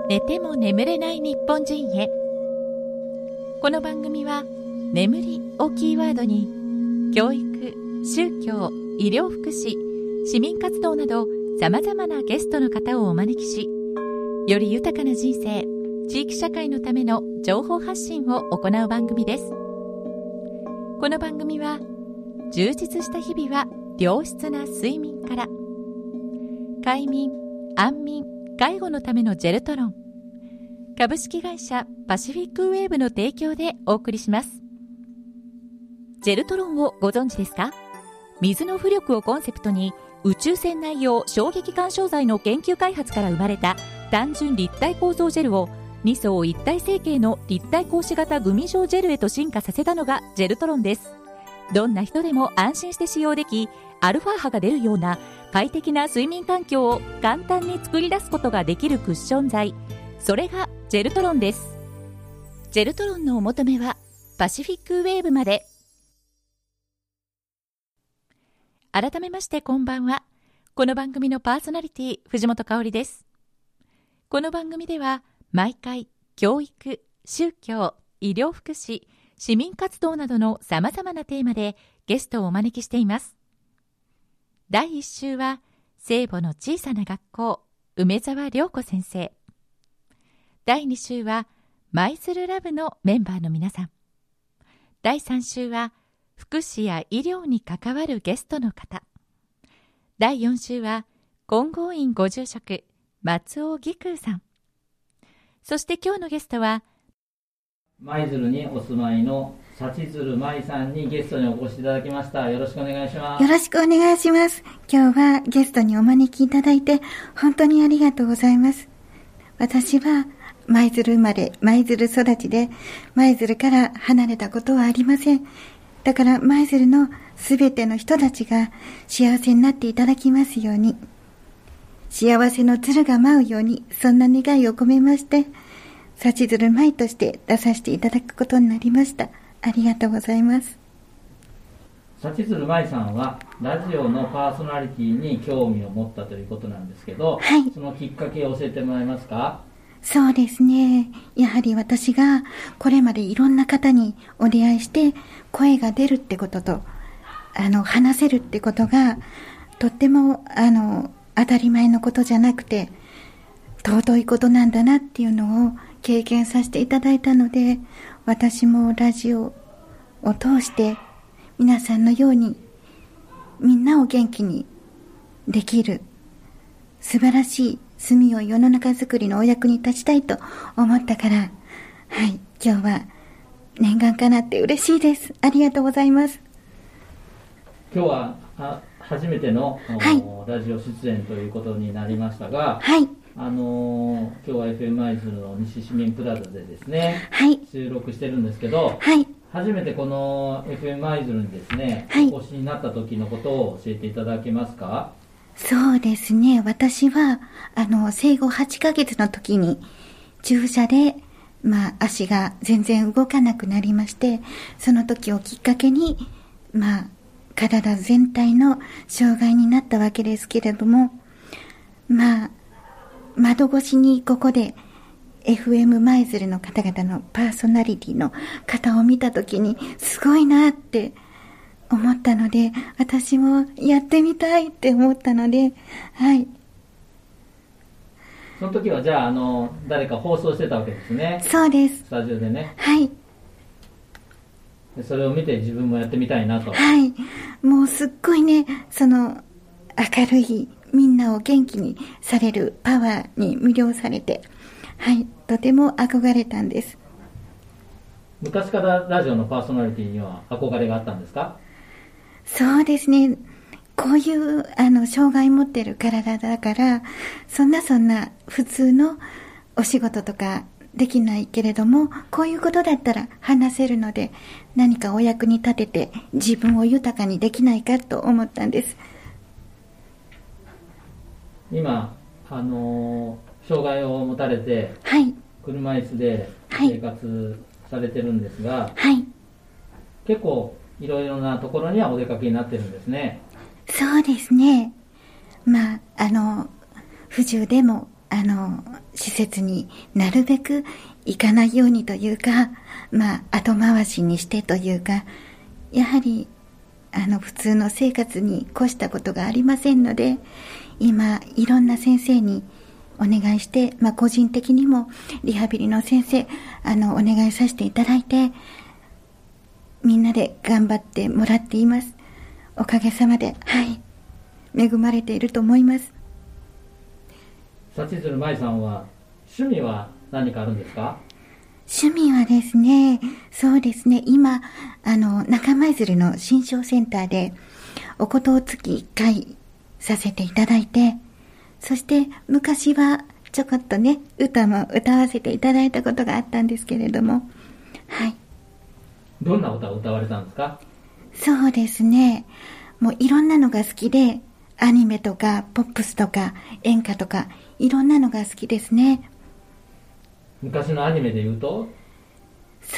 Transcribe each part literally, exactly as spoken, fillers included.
寝ても眠れない日本人へ。この番組は眠りをキーワードに教育、宗教、医療福祉、市民活動などさまざまなゲストの方をお招きし、より豊かな人生、地域社会のための情報発信を行う番組です。この番組は充実した日々は良質な睡眠から、快眠、安眠、介護のためのジェルトロン、株式会社パシフィックウェーブの提供でお送りします。ジェルトロンをご存知ですか？水の浮力をコンセプトに宇宙船内用衝撃干渉剤の研究開発から生まれた単純立体構造ジェルをに層一体成形の立体格子型グミ状ジェルへと進化させたのがジェルトロンです。どんな人でも安心して使用でき、アルファ波が出るような快適な睡眠環境を簡単に作り出すことができるクッション材、それがジェルトロンです。ジェルトロンのお求めはパシフィックウェーブまで。改めましてこんばんは。この番組のパーソナリティ藤本香里です。この番組では毎回教育、宗教、医療福祉、市民活動などのさまざまなテーマでゲストをお招きしています。だいいっ週は聖母の小さな学校、梅沢涼子先生。だいに週は舞鶴ラブのメンバーの皆さん。だいさん週は福祉や医療に関わるゲストの方。だいよん週は金剛院ご住職松尾義空さん。そして今日のゲストは舞鶴にお住まいの幸鶴舞さんにゲストにお越しいただきました。よろしくお願いします。 よろしくお願いします。今日はゲストにお招きいただいて本当にありがとうございます。私は舞鶴生まれ、舞鶴育ちで、舞鶴から離れたことはありません。だから舞鶴のすべての人たちが幸せになっていただきますように、幸せの鶴が舞うように、そんな願いを込めまして、幸鶴舞として出させていただくことになりました。ありがとうございます。 幸鶴舞さんはラジオのパーソナリティに興味を持ったということなんですけど、 はい、 そのきっかけを教えてもらえますか？ そうですね。やはり私がこれまでいろんな方にお出会いして声が出るってことと、あの話せるってことがとってもあの当たり前のことじゃなくて尊いことなんだなっていうのを経験させていただいたので、私もラジオを通して皆さんのようにみんなを元気にできる素晴らしい住みよい世の中づくりのお役に立ちたいと思ったから、はい、今日は念願かなって嬉しいです。ありがとうございます。 今日はあ初めての、はい、ラジオ出演ということになりましたが、 はい、 あのー、今日は エフエム 舞鶴の西市民プラザでですね、 はい、 収録してるんですけど、 はい、 初めてこの エフエム 舞鶴にですね、はい、お越しになった時のことを教えていただけますか？ そうですね。私は、あの、生後はちかげつの時に、注射で、まあ、足が全然動かなくなりまして、その時をきっかけに、まあ、体全体の障害になったわけですけれども、まあ、窓越しにここで、エフエム 舞鶴の方々のパーソナリティの方を見た時に、すごいなって、思ったので、私もやってみたいって思ったので、はい。 その時はじゃあ、あの誰か放送してたわけですね。 そうです。 スタジオでね。 はい。 でそれを見て自分もやってみたいなと。 はい。もうすっごいね、その明るいみんなを元気にされるパワーに魅了されて、はい、とても憧れたんです。 昔からラジオのパーソナリティには憧れがあったんですか？ そうですね。こういうあの障害持ってる体だから、そんなそんな普通のお仕事とかできないけれども、こういうことだったら話せるので、何かお役に立てて自分を豊かにできないかと思ったんです。 今、あの障害を持たれて、 はい、 車椅子で生活されてるんですが、 はい、 結構いろいろなところにはお出かけになってるんですね。 そうですね。まあ、あの不自由でもあの施設になるべく行かないようにというか、まあ後回しにしてというか、やはりあの普通の生活に越したことがありませんので、今いろんな先生にお願いして、まあ、個人的にもリハビリの先生あのお願いさせていただいて、みんなで頑張ってもらっています。おかげさまで、はい、恵まれていると思います。 幸鶴舞さんは趣味は何かあるんですか？ 趣味はですね、そうですね、今あの中舞鶴の新商センターでお琴を月いっかいさせていただいて、そして昔はちょこっとね歌も歌わせていただいたことがあったんですけれども、はい。 どんな歌を歌われたんですか？ そうですね、もういろんなのが好きで、アニメとかポップスとか演歌とかいろんなのが好きですね。 昔のアニメで言うと？ そう、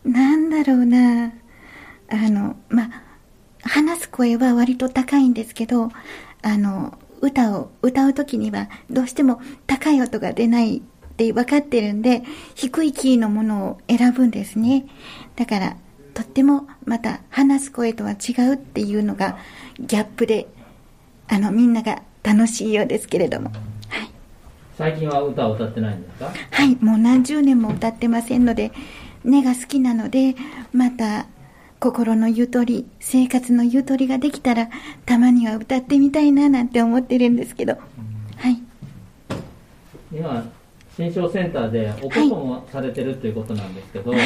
なんだろうな、あのまあ話す声は割と高いんですけど、あの歌を歌うときにはどうしても高い音が出ないって分かってるんで、低いキーのものを選ぶんですね。だからとってもまた話す声とは違うっていうのがギャップで、あのみんなが楽しいようですけれども、はい、 最近は歌を歌ってないんですか？ はい、もう何十年も歌ってませんので、根が好きなので、また心のゆとり、生活のゆとりができたらたまには歌ってみたいななんて思ってるんですけど、はい。 今新商センターでお琴もされてるということなんですけど、はい、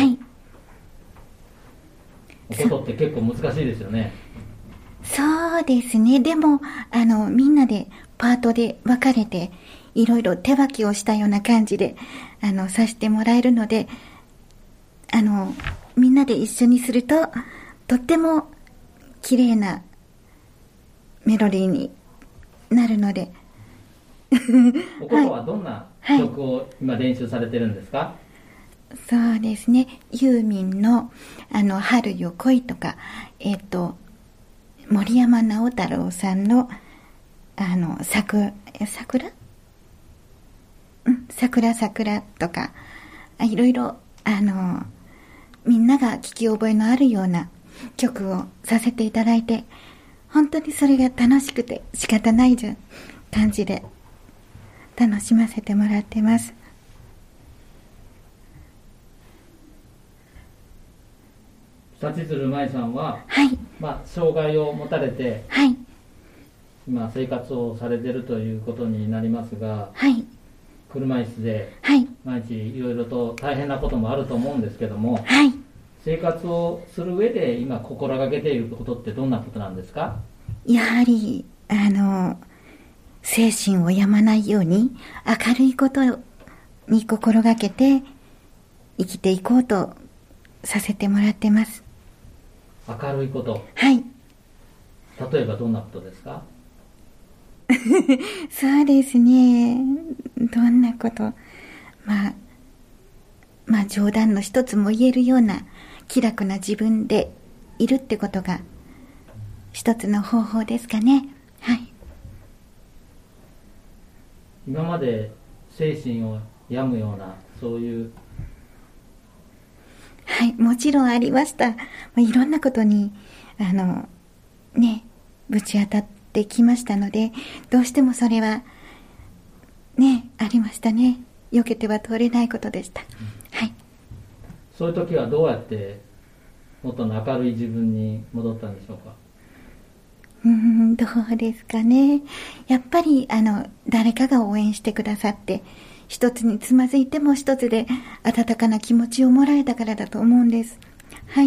お琴って結構難しいですよね。 そうですね。でもあのみんなでパートで分かれていろいろ手分けをしたような感じであのさせてもらえるので、あのみんなで一緒にするととっても綺麗なメロディーになるのでお琴はどんな曲を今練習されてるんですか？はい、 そうですね、ユーミンのあの春よ来いとか、えっと森山直太朗さんのあの桜桜うん桜桜とか、いろいろあのみんなが聞き覚えのあるような曲をさせていただいて、本当にそれが楽しくて仕方ない感じで楽しませてもらってます。 幸鶴舞さんは、 はい、 まあ、障害を持たれて、 はい、 今生活をされているということになりますが、 はい、 車椅子で毎日いろいろと大変なこともあると思うんですけども、はい、生活をする上で今心がけていることってどんなことなんですか？ やはりあの精神を病まないように明るいことに心がけて生きていこうとさせてもらってます。 明るいこと、 はい、 例えばどんなことですか？ そうですね、どんなこと、まあまあ冗談の一つも言えるような気楽な自分でいるってことが一つの方法ですかね。はい。 今まで精神を病むようなそういう、 はい、もちろんありました。いろんなことにあのねぶち当たってきましたので、どうしてもそれはねありましたね。避けては通れないことでした。はい。 そういう時はどうやって元の明るい自分に戻ったんでしょうか？ うーん、どうですかね。やっぱりあの誰かが応援してくださって、一つにつまずいても一つで温かな気持ちをもらえたからだと思うんです。はい。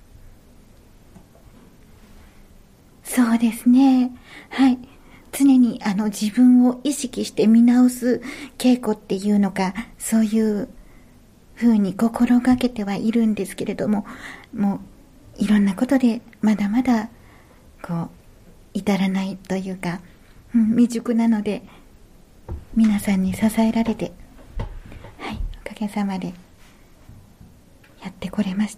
そうですね。はい。常にあの自分を意識して見直す稽古っていうのか、そういうふうに心がけてはいるんですけれども、もういろんなことでまだまだこう至らないというか、うん、未熟なので皆さんに支えられて、はい、おかげさまでやってこれました。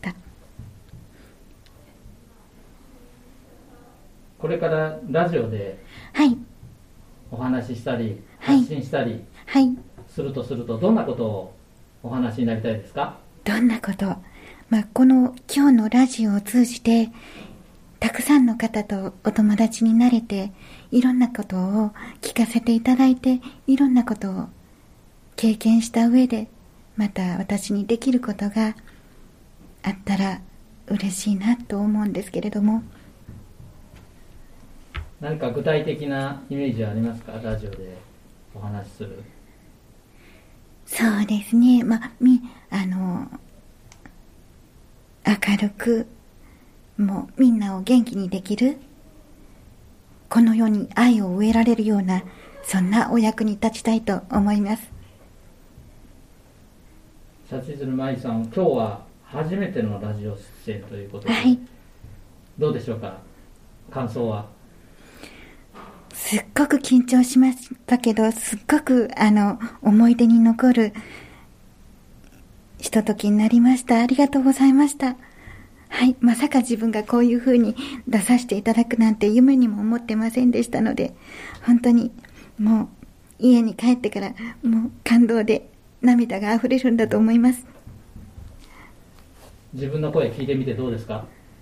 これからラジオではいお話ししたり発信したりするとすると、どんなことをお話になりたいですか？ どんなこと、まあ、この今日のラジオを通じてたくさんの方とお友達になれて、いろんなことを聞かせていただいて、いろんなことを経験した上で、また私にできることがあったら嬉しいなと思うんですけれども。 何か具体的なイメージはありますか？ラジオでお話しする。 そうですね、まあ、みあの明るく、もうみんなを元気にできる、この世に愛を植えられるような、そんなお役に立ちたいと思います。 幸鶴舞さん、今日は初めてのラジオ出演ということで、はい、どうでしょうか、感想は。 すっごく緊張しましたけど、すっごくあの思い出に残るひとときになりました。ありがとうございました。はい、まさか自分がこういう風に出させていただくなんて夢にも思ってませんでしたので、本当にもう家に帰ってからもう感動で涙があふれるんだと思います。 自分の声聞いてみてどうですか？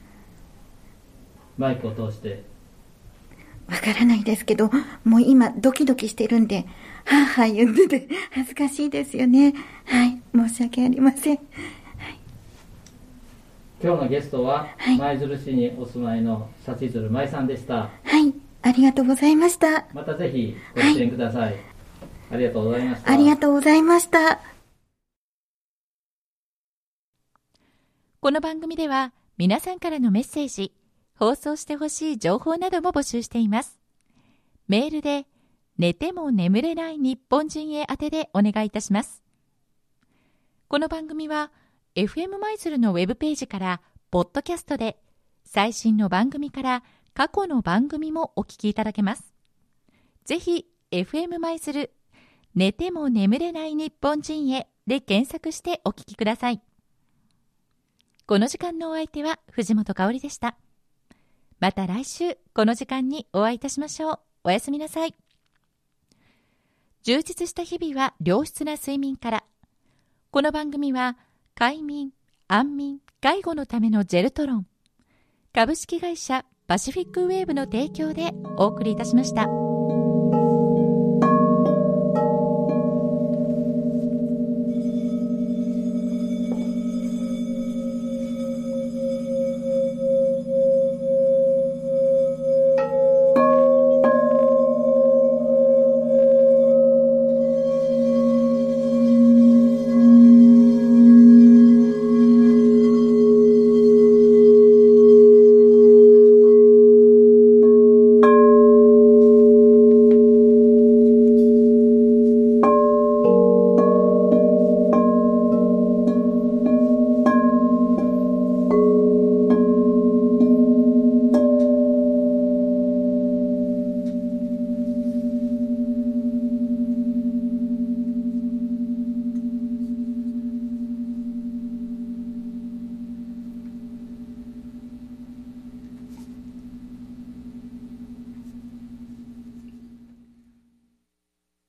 マイクを通して。 わからないですけど、もう今ドキドキしてるんで、はぁはぁ言ってて恥ずかしいですよね。はい、申し訳ありません。はい、 今日のゲストは舞鶴市にお住まいの幸鶴舞さんでした。 はい、ありがとうございました。 またぜひご出演ください。はい、ありがとうございました。 ありがとうございました。 この番組では皆さんからのメッセージ、放送してほしい情報なども募集しています。メールで寝ても眠れない日本人へ宛てでお願いいたします。この番組は エフエム 舞鶴のウェブページからポッドキャストで、最新の番組から過去の番組もお聞きいただけます。ぜひ エフエム 舞鶴寝ても眠れない日本人へで検索してお聞きください。この時間のお相手は藤本香織でした。また来週この時間にお会いいたしましょう。おやすみなさい。充実した日々は良質な睡眠から。この番組は快眠、安眠、介護のためのジェルトロン、株式会社パシフィックウェーブの提供でお送りいたしました。